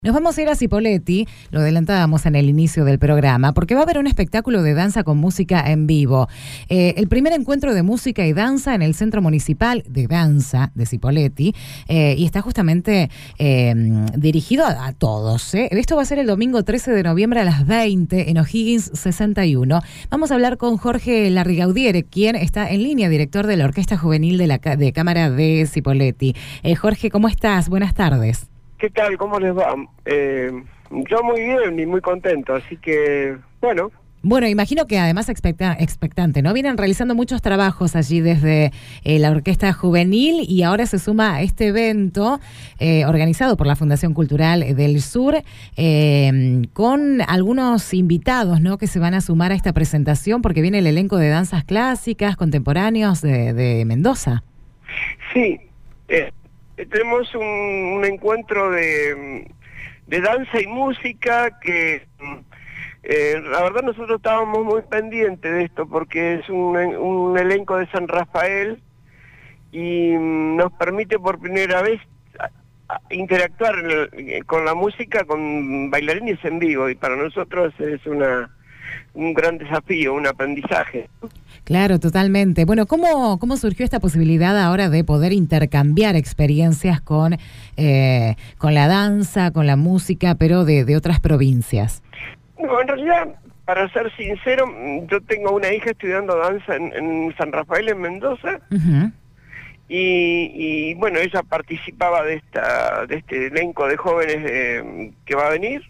Nos vamos a ir a Cipolletti, lo adelantábamos en el inicio del programa, porque va a haber un espectáculo de danza con música en vivo. El primer encuentro de música y danza en el Centro Municipal de Danza de Cipolletti, y está justamente dirigido a todos. Esto va a ser el domingo 13 de noviembre a las 20 en O'Higgins 61. Vamos a hablar con Jorge Larrigaudiere, quien está en línea, director de la Orquesta Juvenil de Cámara de Cipolletti. Jorge, ¿cómo estás? Buenas tardes. ¿Qué tal? ¿Cómo les va? Yo muy bien y muy contento, así que, bueno. Bueno, imagino que además expectante, ¿no? Vienen realizando muchos trabajos allí desde la Orquesta Juvenil y ahora se suma a este evento organizado por la Fundación Cultural del Sur con algunos invitados, ¿no? Que se van a sumar a esta presentación porque viene el elenco de danzas clásicas, contemporáneos de Mendoza. Sí, tenemos un encuentro de danza y música que la verdad nosotros estábamos muy pendientes de esto porque es un elenco de San Rafael y nos permite por primera vez interactuar con la música, con bailarines en vivo, y para nosotros es un gran desafío, un aprendizaje. Claro, totalmente. Bueno, ¿cómo surgió esta posibilidad ahora de poder intercambiar experiencias con la danza, con la música, pero de otras provincias? No, en realidad, para ser sincero, yo tengo una hija estudiando danza en San Rafael, en Mendoza, uh-huh. y bueno, ella participaba de este elenco de jóvenes que va a venir.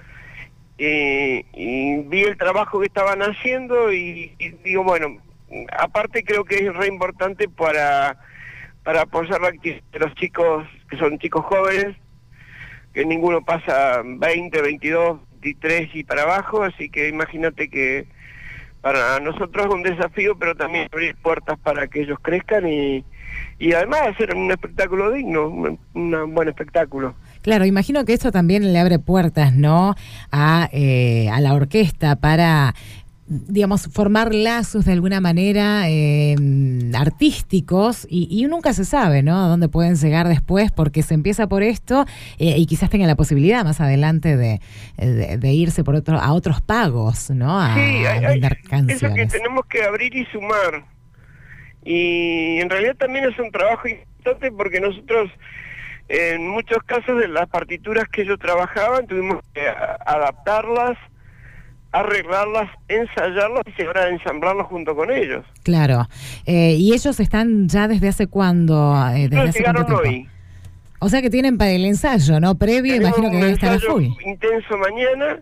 Y vi el trabajo que estaban haciendo y digo, bueno, aparte creo que es re importante para apoyar la actividad de los chicos, que son chicos jóvenes, que ninguno pasa 20, 22, 23 y para abajo, así que imagínate que para nosotros es un desafío, pero también abrir puertas para que ellos crezcan y además hacer un espectáculo digno, un buen espectáculo. Claro, imagino que esto también le abre puertas, ¿no?, a la orquesta para, digamos, formar lazos de alguna manera artísticos y nunca se sabe, ¿no?, a dónde pueden llegar después, porque se empieza por esto y quizás tenga la posibilidad más adelante de irse a otros pagos, ¿no?, a vender canciones. Eso que tenemos que abrir y sumar. Y en realidad también es un trabajo importante porque nosotros, en muchos casos de las partituras que yo trabajaba, tuvimos que adaptarlas, arreglarlas, ensayarlas y ahora ensamblarlas junto con ellos. Claro. ¿Y ellos están ya desde hace cuándo? Llegaron hoy. O sea que tienen para el ensayo, ¿no? Previo, imagino que debe estar a full. Intenso mañana.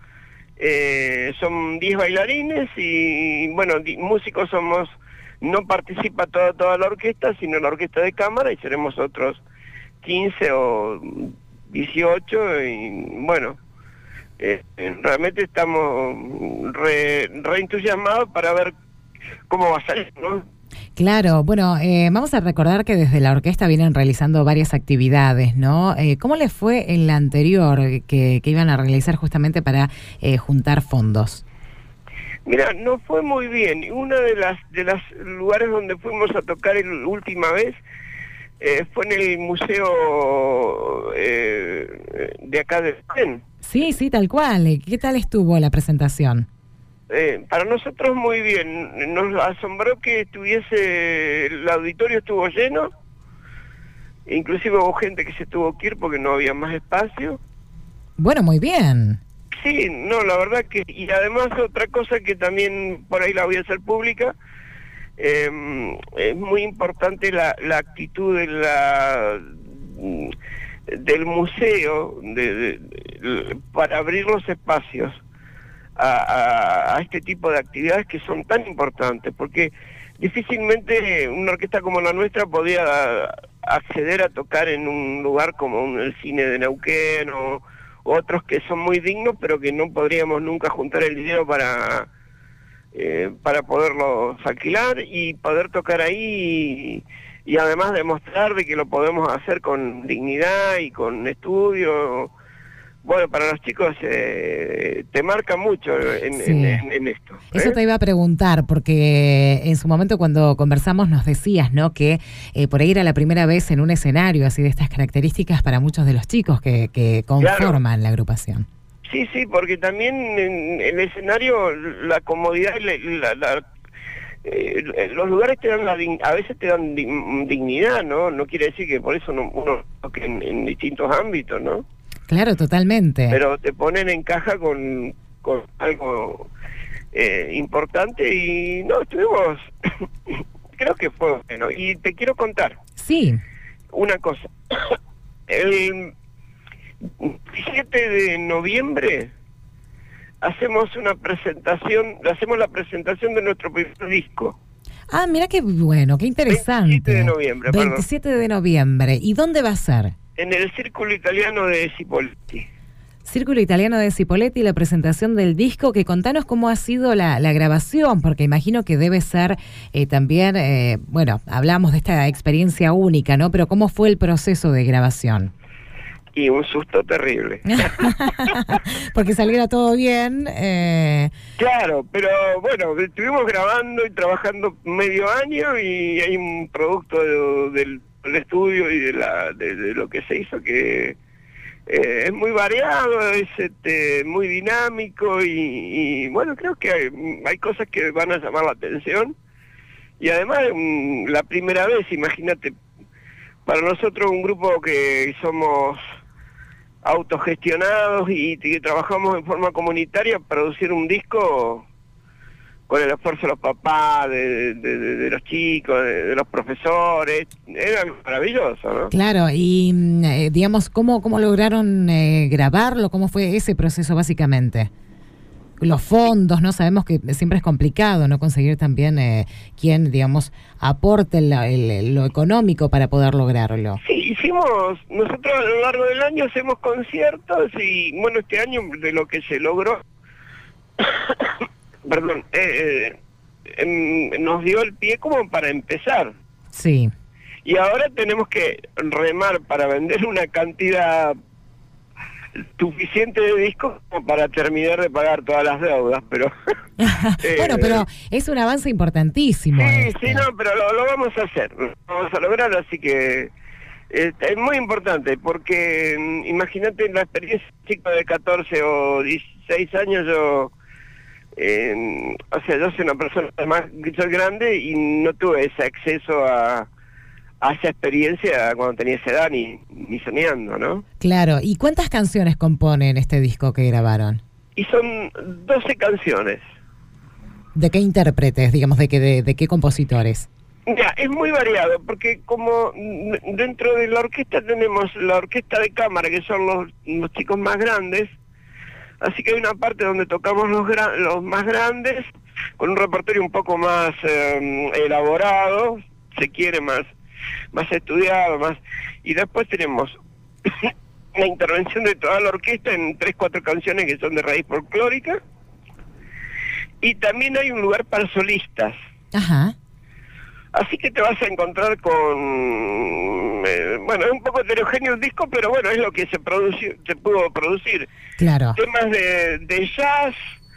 Son 10 bailarines y, bueno, músicos somos... No participa toda la orquesta, sino la orquesta de cámara, y seremos otros 15 o 18, y bueno, realmente estamos re entusiasmados para ver cómo va a salir, ¿no? Claro, bueno, vamos a recordar que desde la orquesta vienen realizando varias actividades, ¿no? ¿Cómo les fue en la anterior que iban a realizar justamente para juntar fondos? Mira, no fue muy bien. Una de las lugares donde fuimos a tocar la última vez fue en el museo de acá de Pen. Sí, tal cual. ¿Qué tal estuvo la presentación? Para nosotros muy bien. Nos asombró que el auditorio estuvo lleno. Inclusive hubo gente que se tuvo que ir porque no había más espacio. Bueno, muy bien. Sí, no, la verdad que... Y además otra cosa que también por ahí la voy a hacer pública, es muy importante la actitud del museo para abrir los espacios a este tipo de actividades que son tan importantes, porque difícilmente una orquesta como la nuestra podía acceder a tocar en un lugar como el cine de Neuquén o otros que son muy dignos, pero que no podríamos nunca juntar el dinero para poderlos alquilar y poder tocar ahí y además demostrar de que lo podemos hacer con dignidad y con estudio. bueno, para los chicos te marca mucho en esto. Eso te iba a preguntar, porque en su momento cuando conversamos nos decías, ¿no?, que por ahí era la primera vez en un escenario así de estas características para muchos de los chicos que conforman la agrupación. Sí, porque también en el escenario la comodidad y los lugares te dan a veces te dan dignidad, ¿no? No quiere decir que por eso uno toque en distintos ámbitos, ¿no? Claro, totalmente. Pero te ponen en caja con algo importante y no, estuvimos, creo que fue bueno. Y te quiero contar. Sí. Una cosa. El 7 de noviembre hacemos la presentación de nuestro primer disco. Ah, mira qué bueno, qué interesante. 27 de noviembre, 27 de noviembre. ¿Y dónde va a ser? En el Círculo Italiano de Cipolletti. Círculo Italiano de Cipolletti, la presentación del disco, que contanos cómo ha sido la grabación, porque imagino que debe ser también, bueno, hablamos de esta experiencia única, ¿no? Pero ¿cómo fue el proceso de grabación? Y un susto terrible. Porque saliera todo bien. Claro, pero bueno, estuvimos grabando y trabajando medio año y hay un producto del estudio y de lo que se hizo que es muy variado, es muy dinámico y bueno, creo que hay cosas que van a llamar la atención y además la primera vez, imagínate, para nosotros un grupo que somos autogestionados y que trabajamos en forma comunitaria, producir un disco con el esfuerzo de los papás, de los chicos, de los profesores, era algo maravilloso, ¿no? Claro, y digamos, ¿cómo lograron grabarlo? ¿Cómo fue ese proceso básicamente? Los fondos, ¿no? Sabemos que siempre es complicado, ¿no?, conseguir también quien, digamos, aporte lo económico para poder lograrlo. Sí, nosotros a lo largo del año hacemos conciertos y, bueno, este año de lo que se logró, perdón, nos dio el pie como para empezar. Sí. Y ahora tenemos que remar para vender una cantidad suficiente de discos como para terminar de pagar todas las deudas, pero bueno, pero es un avance importantísimo. Sí, no, pero lo vamos a hacer, lo vamos a lograr, así que es muy importante, porque imagínate la experiencia de chico de 14 o 16 años, yo soy una persona más grande y no tuve ese acceso a esa experiencia cuando tenía esa edad, ni soñando, ¿no? Claro, ¿y cuántas canciones componen este disco que grabaron? Y son 12 canciones. ¿De qué intérpretes, digamos, de qué compositores? Ya, es muy variado, porque como dentro de la orquesta tenemos la orquesta de cámara, que son los chicos más grandes, así que hay una parte donde tocamos los más grandes, con un repertorio un poco más elaborado, se quiere más estudiado, y después tenemos la intervención de toda la orquesta en 3-4 canciones que son de raíz folclórica, y también hay un lugar para solistas. Ajá. Así que te vas a encontrar con bueno, es un poco heterogéneo el disco, pero bueno, es lo que se pudo producir. Claro. Temas de jazz,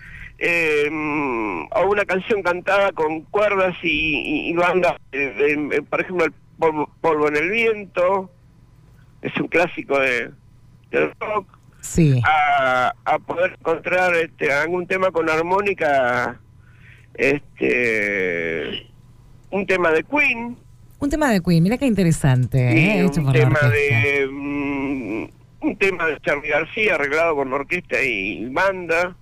o una canción cantada con cuerdas y bandas, por ejemplo, el Polvo en el Viento, es un clásico del rock. Sí. A poder encontrar algún tema con armónica, un tema de Queen. Un tema de Queen, mira qué interesante. Un tema de Charly García arreglado con orquesta y banda.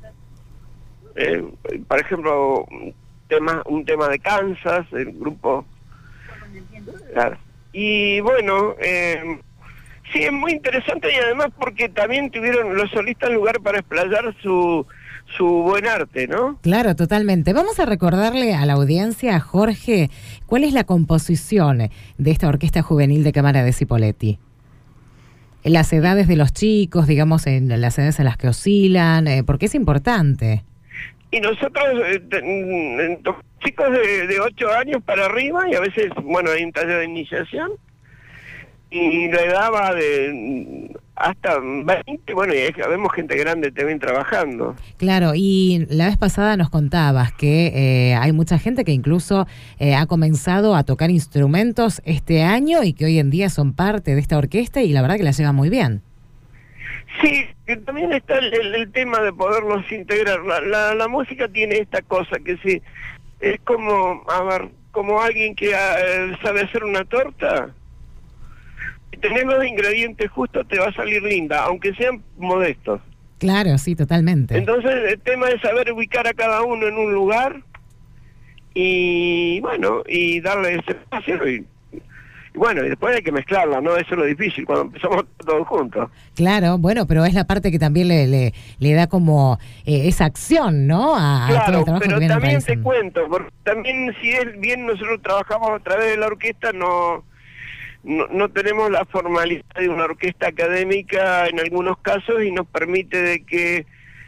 Por ejemplo, un tema de Kansas, el grupo. Claro. Y bueno, sí, es muy interesante, y además porque también tuvieron los solistas lugar para explayar su buen arte, ¿no? Claro, totalmente. Vamos a recordarle a la audiencia, Jorge, cuál es la composición de esta Orquesta Juvenil de Cámara de Cipolletti. Las edades de los chicos, digamos, en las edades en las que oscilan, porque es importante. Y nosotros, chicos de 8 años para arriba, y a veces, bueno, hay un taller de iniciación, y la edad va hasta 20, bueno, y vemos gente grande también trabajando. Claro, y la vez pasada nos contabas que hay mucha gente que incluso ha comenzado a tocar instrumentos este año y que hoy en día son parte de esta orquesta y la verdad que la llevan muy bien. Sí, que también está el tema de poderlos integrar. La música tiene esta cosa que sí, es como, a ver, como alguien que sabe hacer una torta. Si tenés los ingredientes justos te va a salir linda, aunque sean modestos. Claro, sí, totalmente. Entonces el tema es saber ubicar a cada uno en un lugar y bueno, y darle ese espacio y bueno, y después hay que mezclarla, ¿no? Eso es lo difícil, cuando empezamos todos juntos. Claro, bueno, pero es la parte que también le da como esa acción, ¿no? A claro, todo el trabajo pero que vienen también te realizando. cuento, porque también si es bien nosotros trabajamos a través de la orquesta, no tenemos la formalidad de una orquesta académica en algunos casos y nos permite de que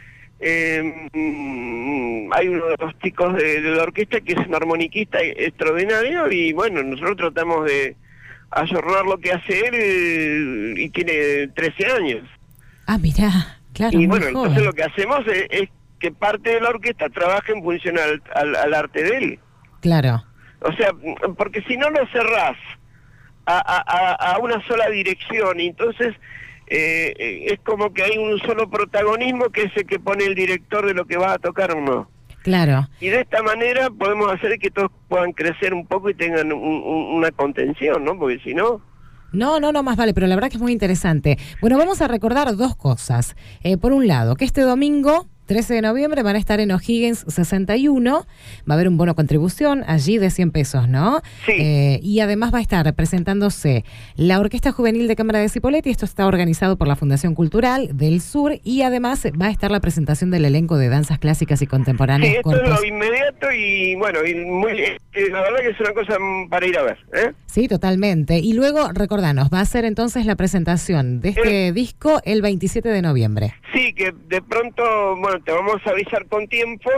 hay uno de los chicos de la orquesta que es un armoniquista extraordinario y bueno, nosotros tratamos de ayornar lo que hace él y tiene 13 años. Ah, mirá, claro, Y muy bueno, joven. entonces lo que hacemos es que parte de la orquesta trabaje en función al arte de él. Claro. O sea, porque si no lo cerrás a una sola dirección, y entonces es como que hay un solo protagonismo que es el que pone el director de lo que va a tocar o no. Claro. Y de esta manera podemos hacer que todos puedan crecer un poco y tengan una contención, ¿no? Porque si no... No, más vale, pero la verdad que es muy interesante. Bueno, vamos a recordar dos cosas. Por un lado, que este domingo, 13 de noviembre, van a estar en O'Higgins 61, va a haber un bono contribución allí de 100 pesos, ¿no? Sí. Y además va a estar presentándose la Orquesta Juvenil de Cámara de Cipolletti, esto está organizado por la Fundación Cultural del Sur, y además va a estar la presentación del elenco de danzas clásicas y contemporáneas. Sí, esto cortos. es lo inmediato y bueno, y la verdad que es una cosa para ir a ver, ¿eh? Sí, totalmente. Y luego, recordanos, va a ser entonces la presentación de este disco el 27 de noviembre. Sí, que de pronto, bueno, te vamos a avisar con tiempo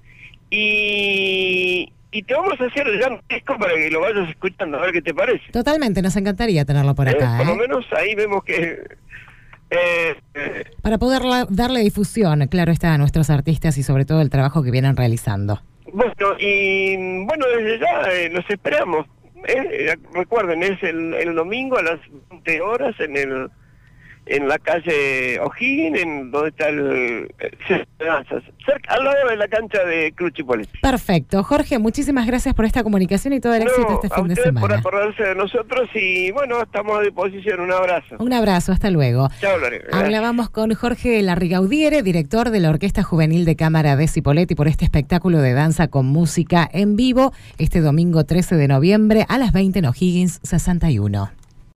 y te vamos a hacer ya un disco para que lo vayas escuchando, a ver qué te parece. Totalmente, nos encantaría tenerlo por acá. Por lo menos ahí vemos que... para poder darle difusión, claro está, a nuestros artistas y sobre todo el trabajo que vienen realizando. Bueno, y bueno, desde ya los esperamos. Recuerden, es el domingo a las 20 horas en la calle O'Higgins, en donde está el centro de danzas, cerca, al lado de la cancha de Club Chipolletti. Perfecto. Jorge, muchísimas gracias por esta comunicación y todo el éxito este fin de semana. Por acordarse de nosotros y bueno, estamos a disposición. Un abrazo. Un abrazo, hasta luego. Chao, Lorena. Hablábamos con Jorge Larrigaudiere, director de la Orquesta Juvenil de Cámara de Cipolletti, por este espectáculo de danza con música en vivo este domingo 13 de noviembre a las 20 en O'Higgins 61.